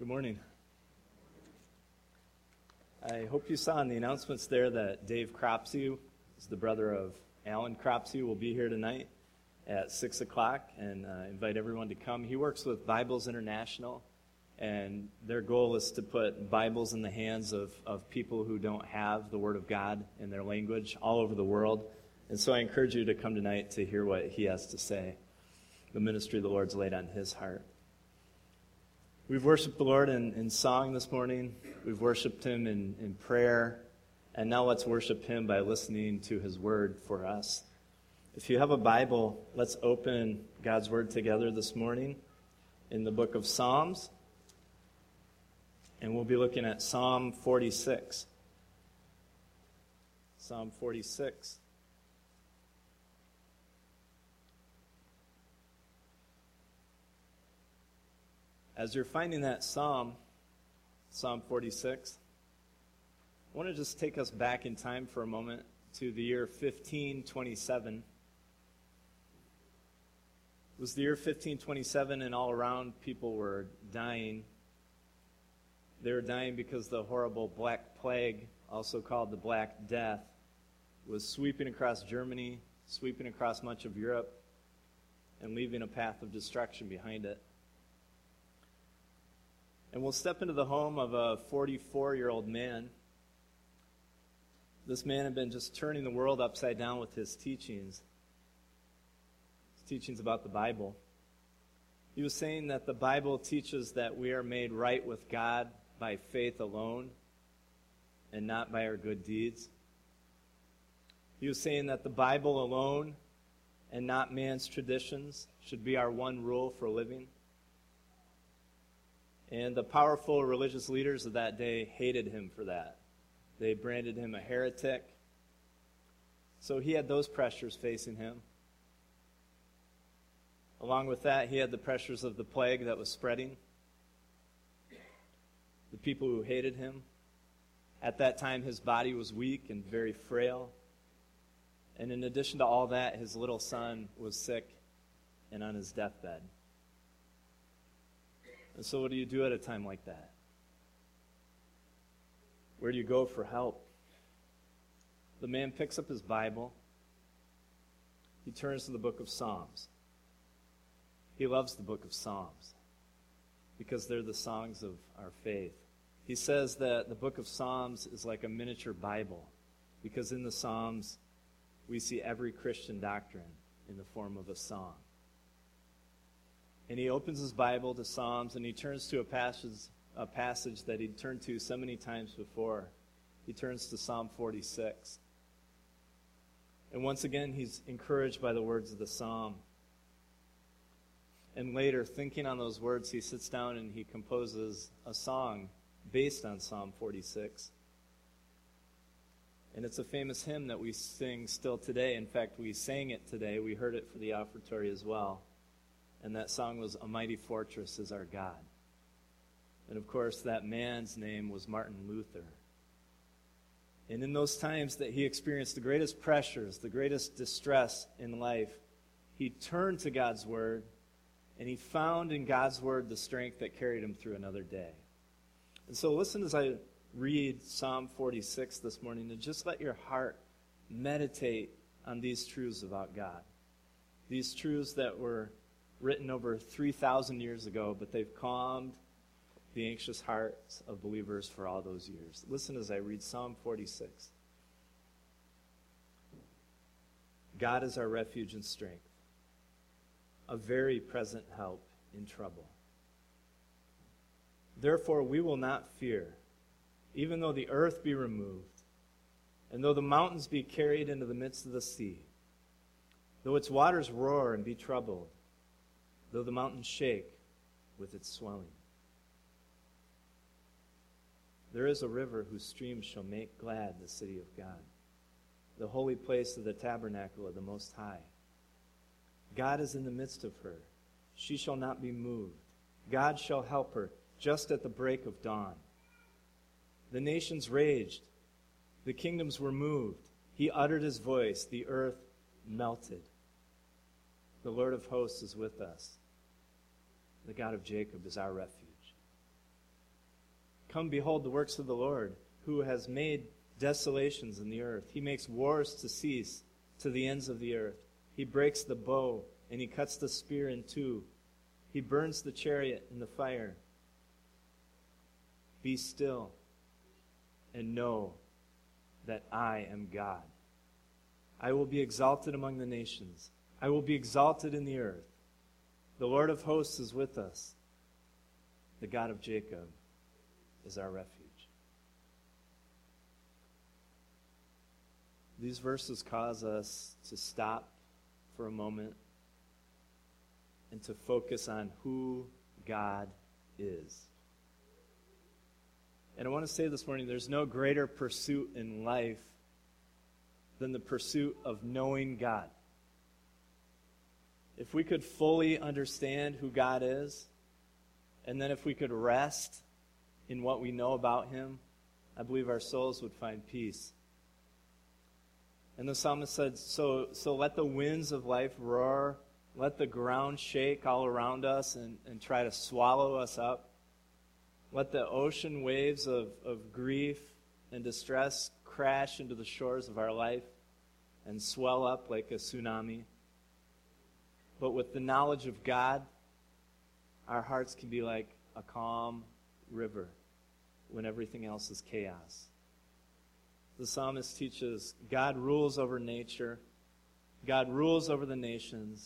Good morning. I hope you saw in the announcements there that Dave Cropsey, is the brother of Alan Cropsey, will be here tonight at 6 o'clock, and invite everyone to come. He works with Bibles International, and their goal is to put Bibles in the hands of people who don't have the Word of God in their language all over the world. And so I encourage you to come tonight to hear what he has to say, the ministry the Lord's laid on his heart. We've worshiped the Lord in song this morning. We've worshiped him in prayer. And now let's worship him by listening to his word for us. If you have a Bible, let's open God's word together this morning in the book of Psalms. And we'll be looking at Psalm 46. Psalm 46. As you're finding that Psalm 46, I want to just take us back in time for a moment to the year 1527. It was the year 1527, and all around people were dying. They were dying because the horrible Black Plague, also called the Black Death, was sweeping across Germany, sweeping across much of Europe, and leaving a path of destruction behind it. And we'll step into the home of a 44-year-old man. This man had been just turning the world upside down with his teachings about the Bible. He was saying that the Bible teaches that we are made right with God by faith alone and not by our good deeds. He was saying that the Bible alone and not man's traditions should be our one rule for living. And the powerful religious leaders of that day hated him for that. They branded him a heretic. So he had those pressures facing him. Along with that, he had the pressures of the plague that was spreading. The people who hated him. At that time, his body was weak and very frail. And in addition to all that, his little son was sick and on his deathbed. And so what do you do at a time like that? Where do you go for help? The man picks up his Bible. He turns to the book of Psalms. He loves the book of Psalms because they're the songs of our faith. He says that the book of Psalms is like a miniature Bible because in the Psalms we see every Christian doctrine in the form of a song. And he opens his Bible to Psalms, and he turns to a passage that he'd turned to so many times before. He turns to Psalm 46. And once again, he's encouraged by the words of the psalm. And later, thinking on those words, he sits down and he composes a song based on Psalm 46. And it's a famous hymn that we sing still today. In fact, we sang it today. We heard it for the offertory as well. And that song was "A Mighty Fortress is Our God." And of course, that man's name was Martin Luther. And in those times that he experienced the greatest pressures, the greatest distress in life, he turned to God's Word, and he found in God's Word the strength that carried him through another day. And so listen as I read Psalm 46 this morning, and just let your heart meditate on these truths about God. These truths that were written over 3,000 years ago, but they've calmed the anxious hearts of believers for all those years. Listen as I read Psalm 46. God is our refuge and strength, a very present help in trouble. Therefore we will not fear, even though the earth be removed, and though the mountains be carried into the midst of the sea, though its waters roar and be troubled, though the mountains shake with its swelling. There is a river whose streams shall make glad the city of God, the holy place of the tabernacle of the Most High. God is in the midst of her. She shall not be moved. God shall help her just at the break of dawn. The nations raged. The kingdoms were moved. He uttered his voice. The earth melted. The Lord of hosts is with us. The God of Jacob is our refuge. Come behold the works of the Lord, who has made desolations in the earth. He makes wars to cease to the ends of the earth. He breaks the bow, and he cuts the spear in two. He burns the chariot in the fire. Be still and know that I am God. I will be exalted among the nations. I will be exalted in the earth. The Lord of hosts is with us. The God of Jacob is our refuge. These verses cause us to stop for a moment and to focus on who God is. And I want to say this morning, there's no greater pursuit in life than the pursuit of knowing God. If we could fully understand who God is, and then if we could rest in what we know about him, I believe our souls would find peace. And the psalmist said, so let the winds of life roar, let the ground shake all around us and try to swallow us up. Let the ocean waves of grief and distress crash into the shores of our life and swell up like a tsunami. But with the knowledge of God, our hearts can be like a calm river when everything else is chaos. The psalmist teaches God rules over nature. God rules over the nations.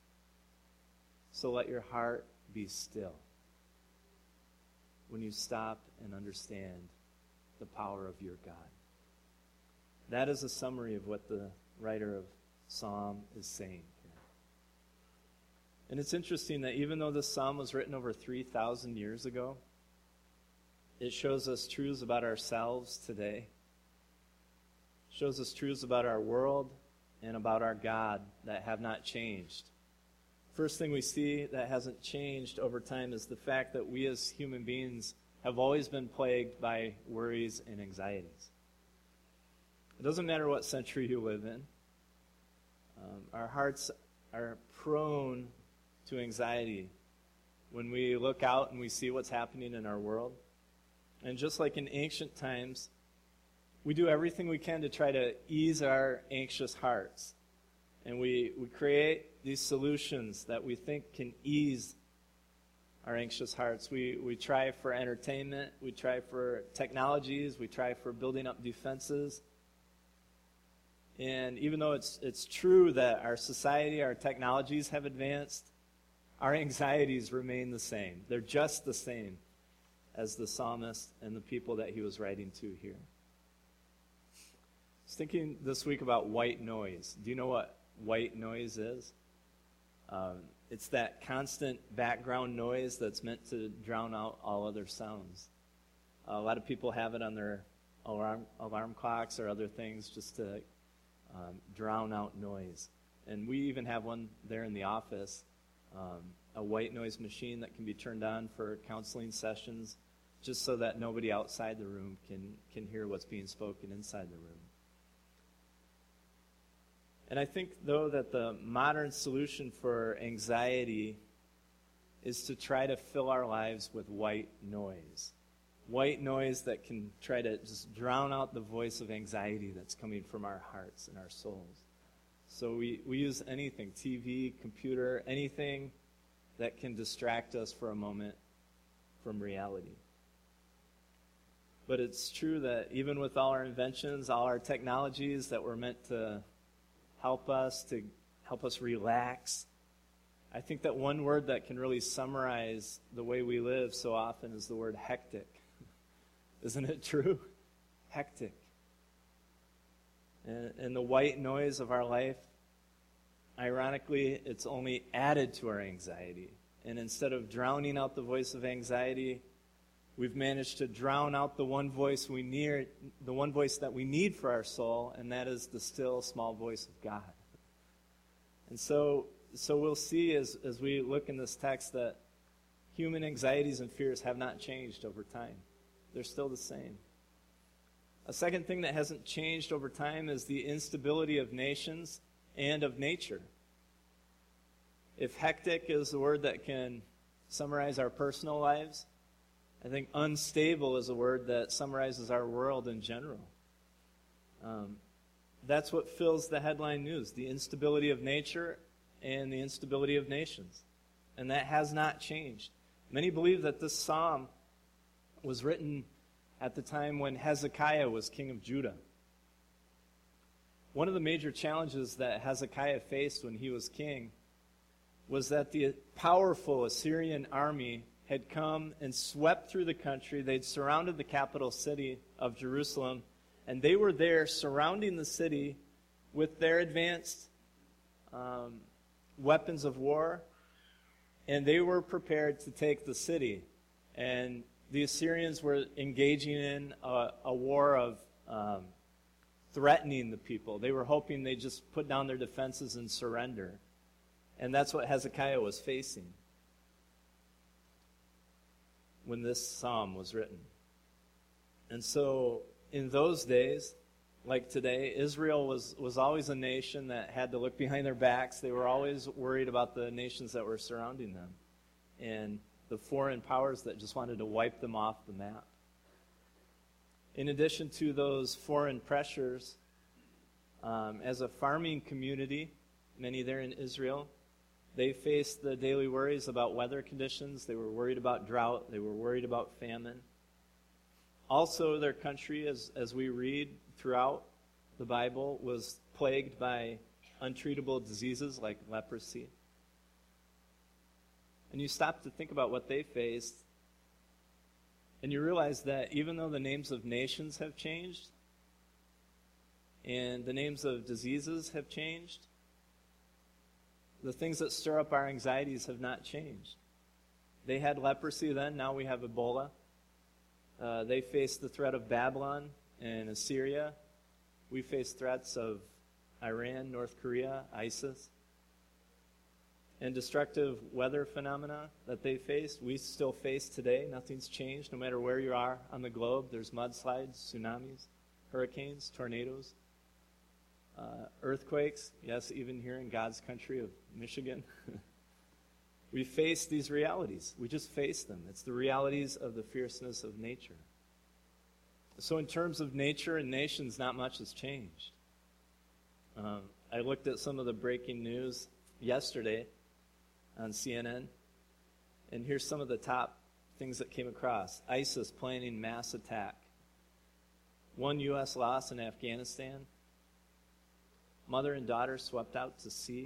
So let your heart be still when you stop and understand the power of your God. That is a summary of what the writer of Psalm is saying here. And it's interesting that even though this psalm was written over 3,000 years ago, it shows us truths about ourselves today. It shows us truths about our world and about our God that have not changed. First thing we see that hasn't changed over time is the fact that we as human beings have always been plagued by worries and anxieties. It doesn't matter what century you live in. Our hearts are prone to anxiety when we look out and we see what's happening in our world. And just like in ancient times, we do everything we can to try to ease our anxious hearts. And we create these solutions that we think can ease our anxious hearts. We try for entertainment. We try for technologies. We try for building up defenses. And even though it's true that our society, our technologies have advanced, our anxieties remain the same. They're just the same as the psalmist and the people that he was writing to here. I was thinking this week about white noise. Do you know what white noise is? It's that constant background noise that's meant to drown out all other sounds. A lot of people have it on their alarm clocks or other things just to drown out noise. And we even have one there in the office, a white noise machine that can be turned on for counseling sessions just so that nobody outside the room can hear what's being spoken inside the room. And I think, though, that the modern solution for anxiety is to try to fill our lives with white noise. White noise that can try to just drown out the voice of anxiety that's coming from our hearts and our souls. So we use anything, TV, computer, anything that can distract us for a moment from reality. But it's true that even with all our inventions, all our technologies that were meant to help us relax, I think that one word that can really summarize the way we live so often is the word hectic. Isn't it true? Hectic. And the white noise of our life, ironically, it's only added to our anxiety. And instead of drowning out the voice of anxiety, we've managed to drown out the one voice that we need for our soul, and that is the still small voice of God. And so we'll see as we look in this text that human anxieties and fears have not changed over time. They're still the same. A second thing that hasn't changed over time is the instability of nations and of nature. If hectic is the word that can summarize our personal lives, I think unstable is a word that summarizes our world in general. That's what fills the headline news, the instability of nature and the instability of nations. And that has not changed. Many believe that this psalm was written at the time when Hezekiah was king of Judah. One of the major challenges that Hezekiah faced when he was king was that the powerful Assyrian army had come and swept through the country. They'd surrounded the capital city of Jerusalem, and they were there surrounding the city with their advanced weapons of war, and they were prepared to take the city. And the Assyrians were engaging in a war of threatening the people. They were hoping they'd just put down their defenses and surrender. And that's what Hezekiah was facing when this psalm was written. And so in those days, like today, Israel was always a nation that had to look behind their backs. They were always worried about the nations that were surrounding them and the foreign powers that just wanted to wipe them off the map. In addition to those foreign pressures, as a farming community, many there in Israel, they faced the daily worries about weather conditions. They were worried about drought. They were worried about famine. Also, their country, as we read throughout the Bible, was plagued by untreatable diseases like leprosy. And you stop to think about what they faced, and you realize that even though the names of nations have changed, and the names of diseases have changed, the things that stir up our anxieties have not changed. They had leprosy then, now we have Ebola. They faced the threat of Babylon and Assyria. We face threats of Iran, North Korea, ISIS. And destructive weather phenomena that they faced, we still face today. Nothing's changed. No matter where you are on the globe, there's mudslides, tsunamis, hurricanes, tornadoes, earthquakes. Yes, even here in God's country of Michigan. We face these realities. We just face them. It's the realities of the fierceness of nature. So in terms of nature and nations, not much has changed. I looked at some of the breaking news yesterday on CNN, and here's some of the top things that came across. ISIS planning mass attack. 1 U.S. loss in Afghanistan. Mother and daughter swept out to sea.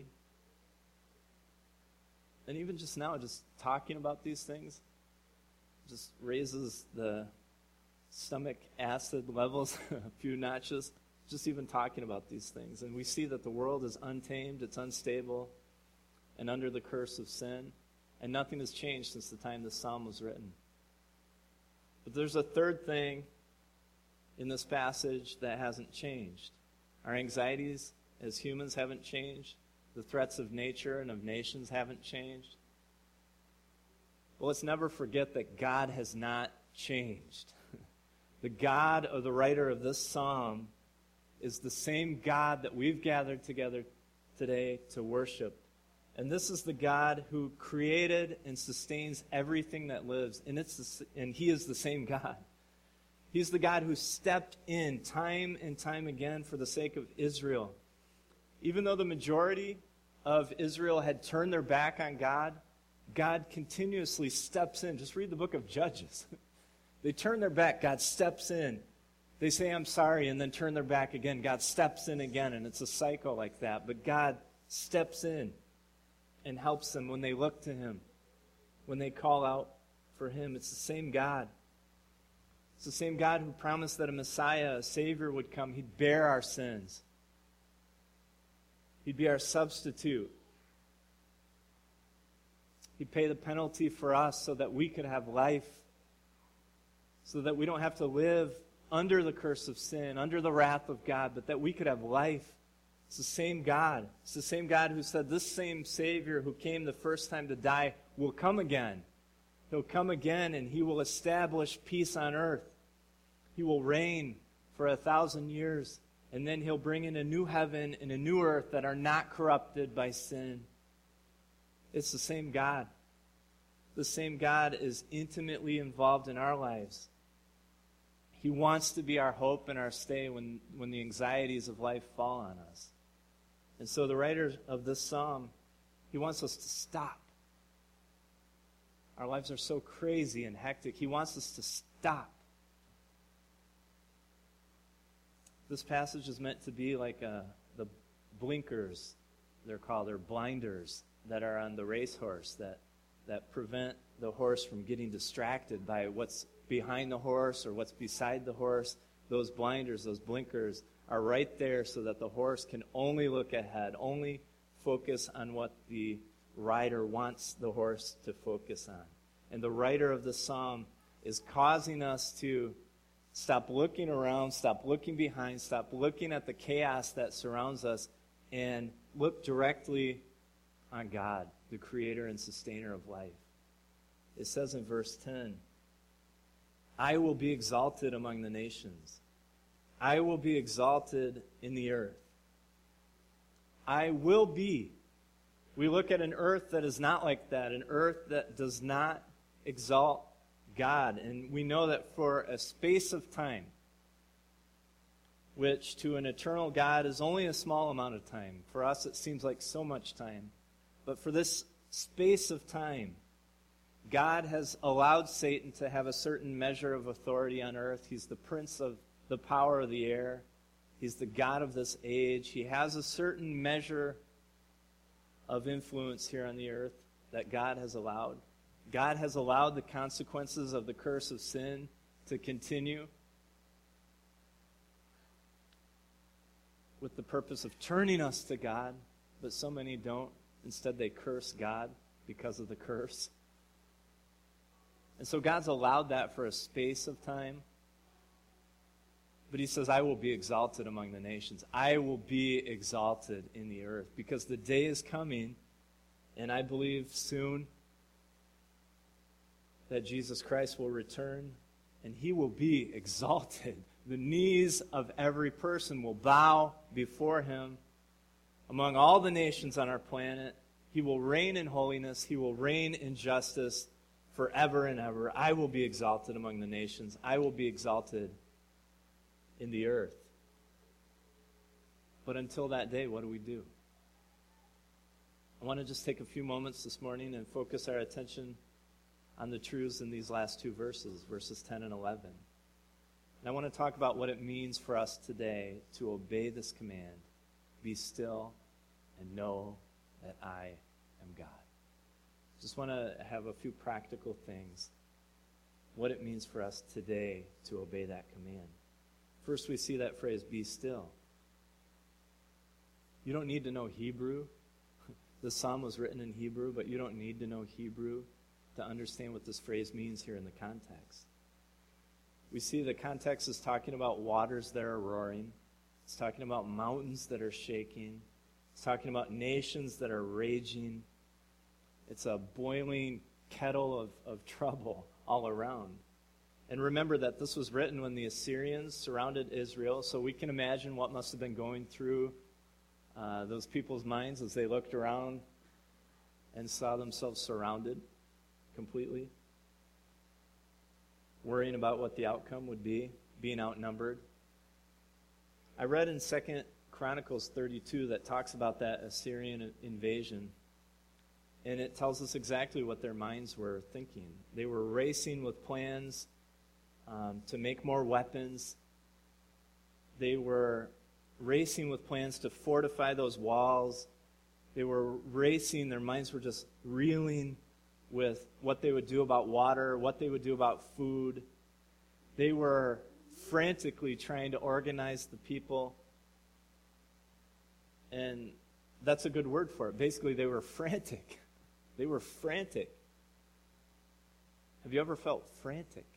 And even just now, just talking about these things just raises the stomach acid levels a few notches, just even talking about these things. And we see that the world is untamed, it's unstable, and under the curse of sin. And nothing has changed since the time this psalm was written. But there's a third thing in this passage that hasn't changed. Our anxieties as humans haven't changed. The threats of nature and of nations haven't changed. But let's never forget that God has not changed. The God of the writer of this psalm is the same God that we've gathered together today to worship. And this is the God who created and sustains everything that lives. And He is the same God. He's the God who stepped in time and time again for the sake of Israel. Even though the majority of Israel had turned their back on God, God continuously steps in. Just read the book of Judges. They turn their back, God steps in. They say, I'm sorry, and then turn their back again. God steps in again, and it's a cycle like that. But God steps in and helps them when they look to Him, when they call out for Him. It's the same God. It's the same God who promised that a Messiah, a Savior, would come. He'd bear our sins. He'd be our substitute. He'd pay the penalty for us so that we could have life, so that we don't have to live under the curse of sin, under the wrath of God, but that we could have life. It's the same God. It's the same God who said this same Savior who came the first time to die will come again. He'll come again and He will establish peace on earth. He will reign for 1,000 years. And then He'll bring in a new heaven and a new earth that are not corrupted by sin. It's the same God. the same God is intimately involved in our lives. He wants to be our hope and our stay when the anxieties of life fall on us. And so the writer of this psalm, he wants us to stop. Our lives are so crazy and hectic. He wants us to stop. This passage is meant to be like the blinkers, they're called, or blinders, that are on the racehorse that prevent the horse from getting distracted by what's behind the horse or what's beside the horse. Those blinders, those blinkers, are right there so that the horse can only look ahead, only focus on what the rider wants the horse to focus on. And the writer of the psalm is causing us to stop looking around, stop looking behind, stop looking at the chaos that surrounds us, and look directly on God, the creator and sustainer of life. It says in verse 10, I will be exalted among the nations. I will be exalted in the earth. I will be. We look at an earth that is not like that, an earth that does not exalt God. And we know that for a space of time, which to an eternal God is only a small amount of time. For us, it seems like so much time. But for this space of time, God has allowed Satan to have a certain measure of authority on earth. He's the prince of the power of the air. He's the God of this age. He has a certain measure of influence here on the earth that God has allowed. God has allowed the consequences of the curse of sin to continue with the purpose of turning us to God, but so many don't. Instead, they curse God because of the curse. And so God's allowed that for a space of time. But he says, I will be exalted among the nations. I will be exalted in the earth. Because the day is coming, and I believe soon, that Jesus Christ will return, and he will be exalted. The knees of every person will bow before him. Among all the nations on our planet, he will reign in holiness. He will reign in justice forever and ever. I will be exalted among the nations. I will be exalted in the earth. But until that day, what do? I want to just take a few moments this morning and focus our attention on the truths in these last two verses, verses 10 and 11. And I want to talk about what it means for us today to obey this command, be still and know that I am God. Just want to have a few practical things, what it means for us today to obey that command. First, we see that phrase, be still. You don't need to know Hebrew. The psalm was written in Hebrew, but you don't need to know Hebrew to understand what this phrase means here in the context. We see the context is talking about waters that are roaring. It's talking about mountains that are shaking. It's talking about nations that are raging. It's a boiling kettle of trouble all around. And remember that this was written when the Assyrians surrounded Israel, so we can imagine what must have been going through those people's minds as they looked around and saw themselves surrounded completely, worrying about what the outcome would be, being outnumbered. I read in 2 Chronicles 32 that talks about that Assyrian invasion, and it tells us exactly what their minds were thinking. They were racing with plans to make more weapons. They were racing with plans to fortify those walls. They were racing, their minds were just reeling with what they would do about water, what they would do about food. They were frantically trying to organize the people. And that's a good word for it. Basically, they were frantic. They were frantic. Have you ever felt frantic?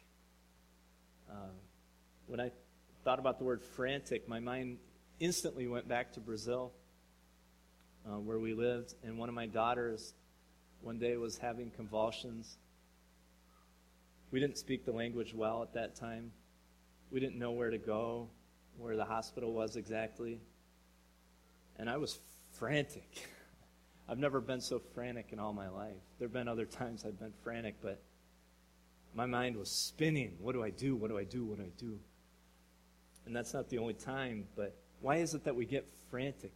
When I thought about the word frantic, my mind instantly went back to Brazil, where we lived, and one of my daughters one day was having convulsions. We didn't speak the language well at that time. We didn't know where to go, where the hospital was exactly. And I was frantic. I've never been so frantic in all my life. There have been other times I've been frantic, but my mind was spinning. What do I do? What do I do? What do I do? And that's not the only time, but why is it that we get frantic?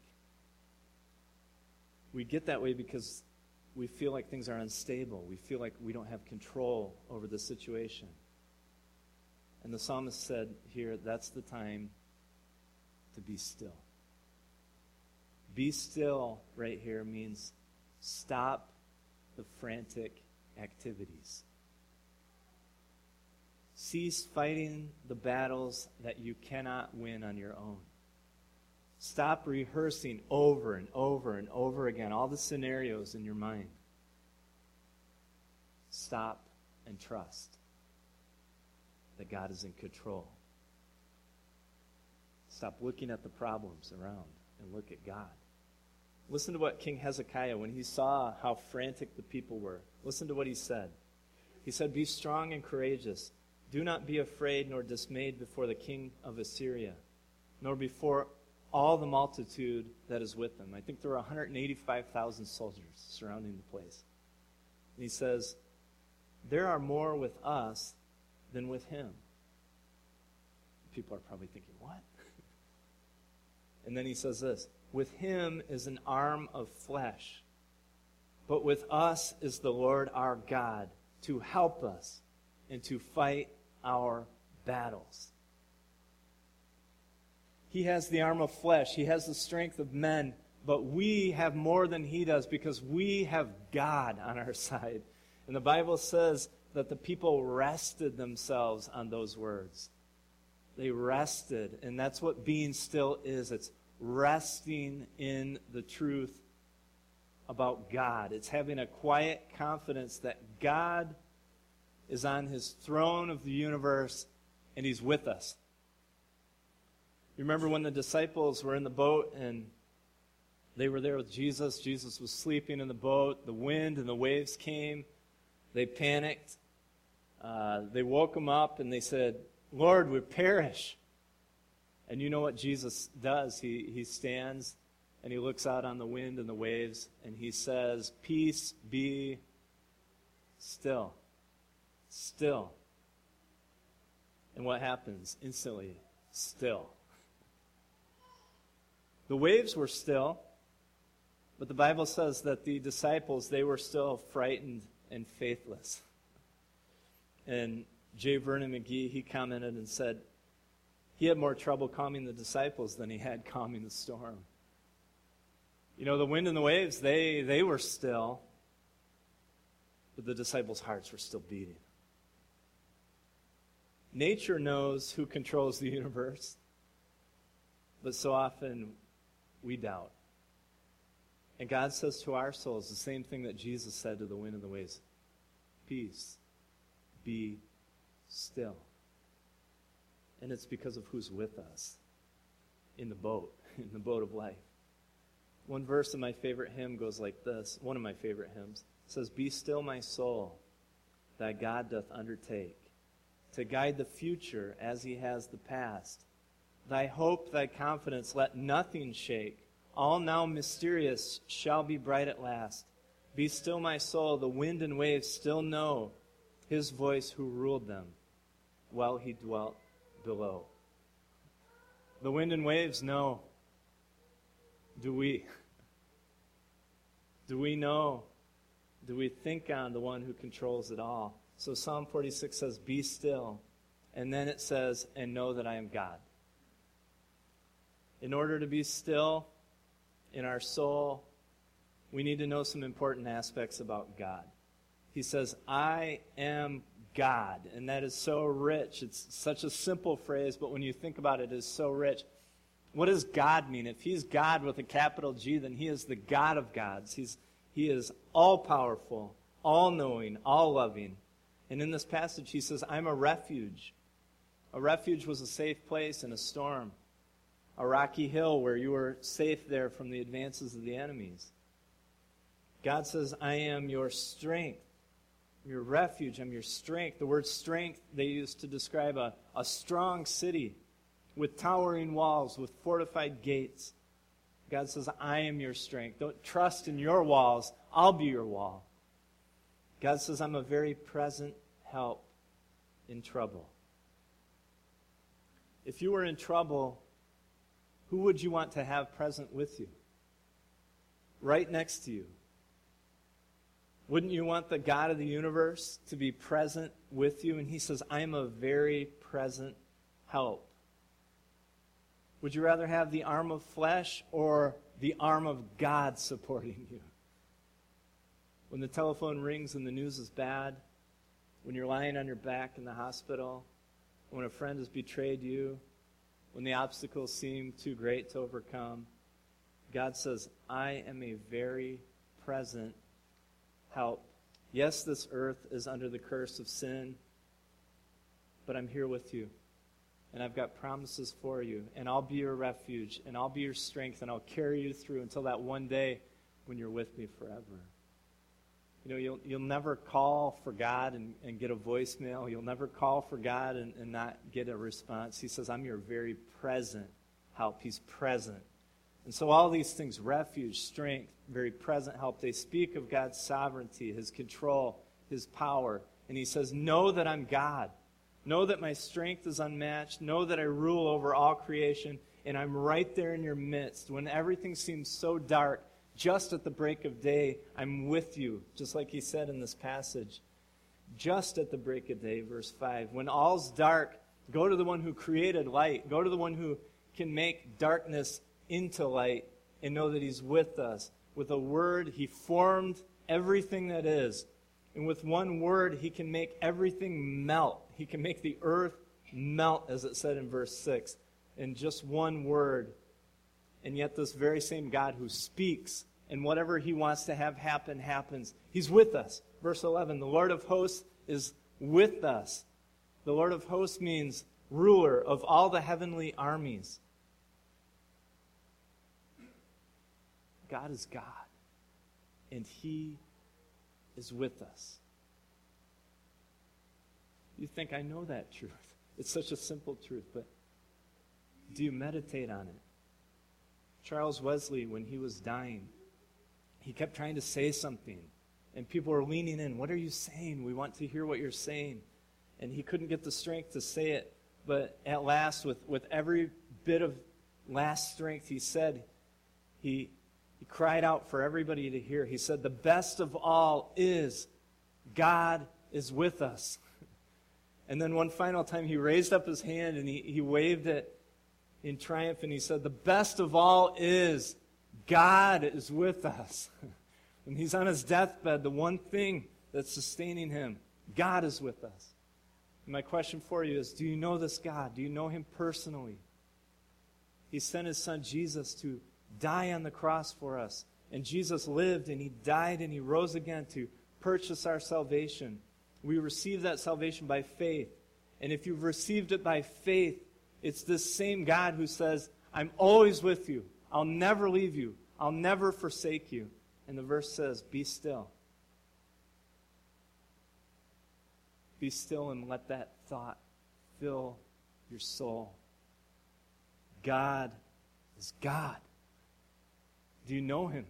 We get that way because we feel like things are unstable. We feel like we don't have control over the situation. And the psalmist said here, that's the time to be still. Be still right here means stop the frantic activities. Cease fighting the battles that you cannot win on your own. Stop rehearsing over and over and over again all the scenarios in your mind. Stop and trust that God is in control. Stop looking at the problems around and look at God. Listen to what King Hezekiah, when he saw how frantic the people were, listen to what he said. He said, "Be strong and courageous. Do not be afraid nor dismayed before the king of Assyria, nor before all the multitude that is with them." I think there were 185,000 soldiers surrounding the place. And he says, "There are more with us than with him." People are probably thinking, what? And then he says this, "With him is an arm of flesh, but with us is the Lord our God to help us and to fight our battles." He has the arm of flesh. He has the strength of men, but we have more than he does because we have God on our side. And the Bible says that the people rested themselves on those words. They rested, and that's what being still is. It's resting in the truth about God. It's having a quiet confidence that God is on his throne of the universe and he's with us. You remember when the disciples were in the boat and they were there with Jesus. Jesus was sleeping in the boat. The wind and the waves came. They panicked. They woke him up and they said, "Lord, we perish." And you know what Jesus does? He stands and he looks out on the wind and the waves and he says, "Peace, be still." Still. And what happens? Instantly, still. The waves were still, but the Bible says that the disciples, they were still frightened and faithless. And J. Vernon McGee, he commented and said he had more trouble calming the disciples than he had calming the storm. You know, the wind and the waves, they were still, but the disciples' hearts were still beating. Nature knows who controls the universe, but so often we doubt. And God says to our souls the same thing that Jesus said to the wind and the waves. Peace, be still. And it's because of who's with us in the boat of life. One verse in my favorite hymn goes like this, one of my favorite hymns. It says, "Be still, my soul, thy God doth undertake, to guide the future as he has the past. Thy hope, thy confidence, let nothing shake. All now mysterious shall be bright at last. Be still, my soul, the wind and waves still know his voice who ruled them while he dwelt below." The wind and waves know. Do we? Do we know? Do we think on the one who controls it all? So Psalm 46 says, "Be still." And then it says, "And know that I am God." In order to be still in our soul, we need to know some important aspects about God. He says, "I am God." And that is so rich. It's such a simple phrase, but when you think about it, it is so rich. What does God mean? If he's God with a capital G, then he is the God of gods. He is all-powerful, all-knowing, all-loving. And in this passage, he says, "I'm a refuge." A refuge was a safe place in a storm. A rocky hill where you were safe there from the advances of the enemies. God says, "I am your strength, your refuge, I'm your strength." The word strength they used to describe a strong city with towering walls, with fortified gates. God says, I am your strength. Don't trust in your walls. I'll be your wall. God says, I'm a very present help in trouble. If you were in trouble, who would you want to have present with you? Right next to you. Wouldn't you want the God of the universe to be present with you? And he says, I am a very present help. Would you rather have the arm of flesh or the arm of God supporting you? When the telephone rings and the news is bad, when you're lying on your back in the hospital, when a friend has betrayed you, when the obstacles seem too great to overcome, God says, I am a very present help. Yes, this earth is under the curse of sin, but I'm here with you. And I've got promises for you. And I'll be your refuge. And I'll be your strength. And I'll carry you through until that one day when you're with me forever. You know, you'll never call for God and get a voicemail. You'll never call for God and not get a response. He says, I'm your very present help. He's present. And so all these things, refuge, strength, very present help, they speak of God's sovereignty, His control, His power. And he says, know that I'm God. Know that my strength is unmatched. Know that I rule over all creation, and I'm right there in your midst. When everything seems so dark, just at the break of day, I'm with you, just like he said in this passage. Just at the break of day, verse 5. When all's dark, go to the one who created light. Go to the one who can make darkness into light, and know that he's with us. With a word, he formed everything that is. And with one word, he can make everything melt. He can make the earth melt, as it said in verse 6, in just one word. And yet this very same God who speaks, and whatever he wants to have happen, happens. He's with us. Verse 11, the Lord of hosts is with us. The Lord of hosts means ruler of all the heavenly armies. God is God, and he is with us. You think, I know that truth. It's such a simple truth, but do you meditate on it? Charles Wesley, when he was dying, he kept trying to say something, and people were leaning in. What are you saying? We want to hear what you're saying. And he couldn't get the strength to say it, but at last, with every bit of last strength, he said, he cried out for everybody to hear. He said, the best of all is God is with us. And then one final time he raised up his hand and he waved it in triumph and he said, the best of all is God is with us. When he's on his deathbed, the one thing that's sustaining him, God is with us. And my question for you is, do you know this God? Do you know him personally? He sent his son Jesus to die on the cross for us. And Jesus lived and he died and he rose again to purchase our salvation. We receive that salvation by faith. And if you've received it by faith, it's this same God who says, I'm always with you. I'll never leave you. I'll never forsake you. And the verse says, be still. Be still and let that thought fill your soul. God is God. Do you know him?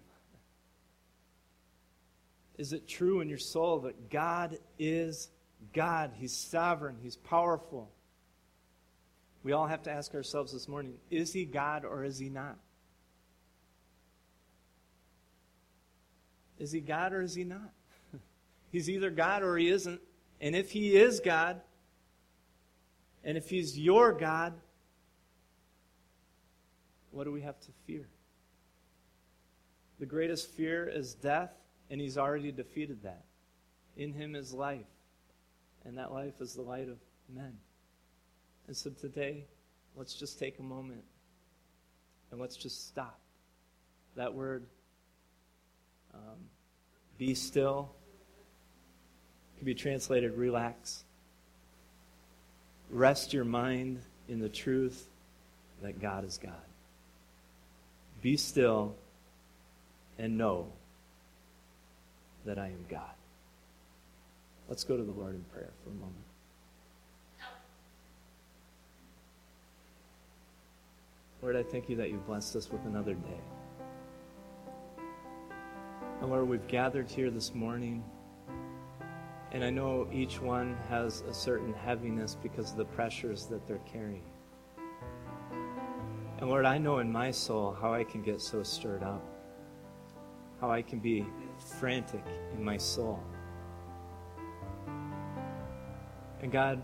Is it true in your soul that God is God? He's sovereign. He's powerful. We all have to ask ourselves this morning, is he God or is he not? Is he God or is he not? He's either God or he isn't. And if he is God, and if he's your God, what do we have to fear? The greatest fear is death, and he's already defeated that. In him is life, and that life is the light of men. And so today, let's just take a moment, and let's just stop. That word, be still, can be translated relax. Rest your mind in the truth that God is God. Be still and know that I am God. Let's go to the Lord in prayer for a moment. Lord, I thank you that you've blessed us with another day. And Lord, we've gathered here this morning, and I know each one has a certain heaviness because of the pressures that they're carrying. And Lord, I know in my soul how I can get so stirred up, how I can be frantic in my soul. And God,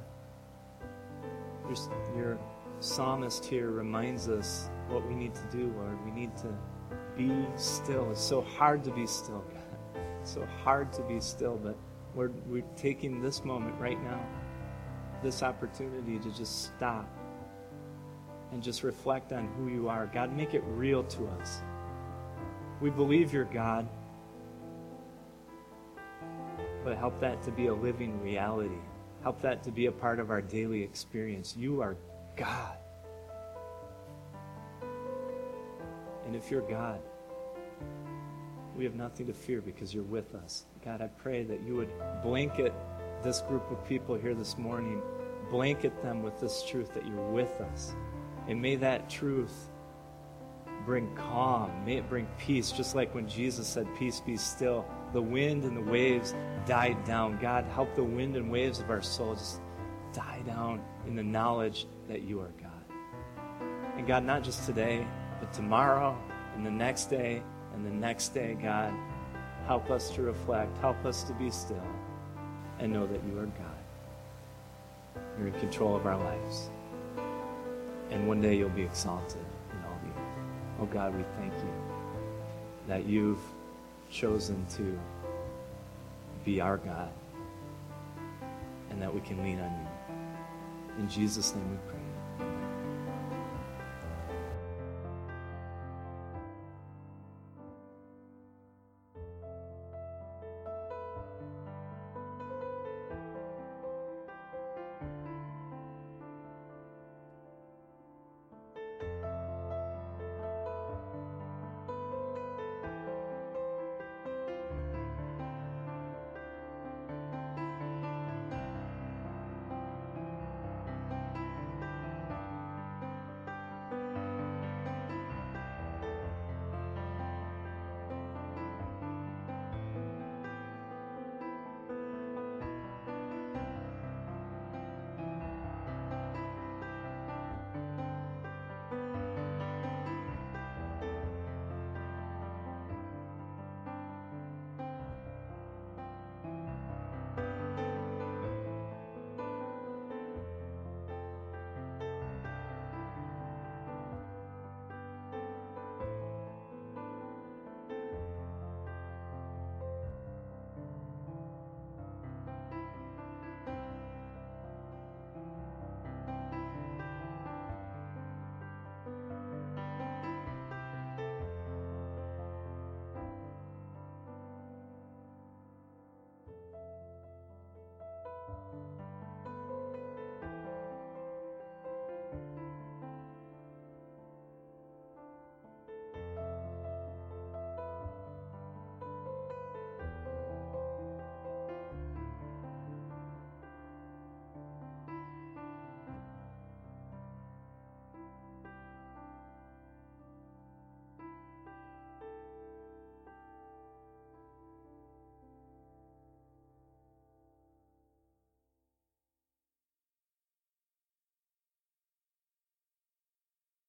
your psalmist here reminds us what we need to do, Lord. We need to be still. It's so hard to be still, God. It's so hard to be still, but Lord, we're taking this moment right now, this opportunity to just stop and just reflect on who you are. God, make it real to us. We believe you're God, but help that to be a living reality. Help that to be a part of our daily experience. You are God. And if you're God, we have nothing to fear because you're with us. God, I pray that you would blanket this group of people here this morning, blanket them with this truth that you're with us. And may that truth bring calm. May it bring peace, just like when Jesus said, "Peace, be still." The wind and the waves died down. God, help the wind and waves of our soul just die down in the knowledge that you are God. And God, not just today, but tomorrow and the next day and the next day, God, help us to reflect, help us to be still and know that you are God. You're in control of our lives. And one day you'll be exalted in all the earth. Oh God, we thank you that you've chosen to be our God and that we can lean on you. In Jesus' name we pray. Amen.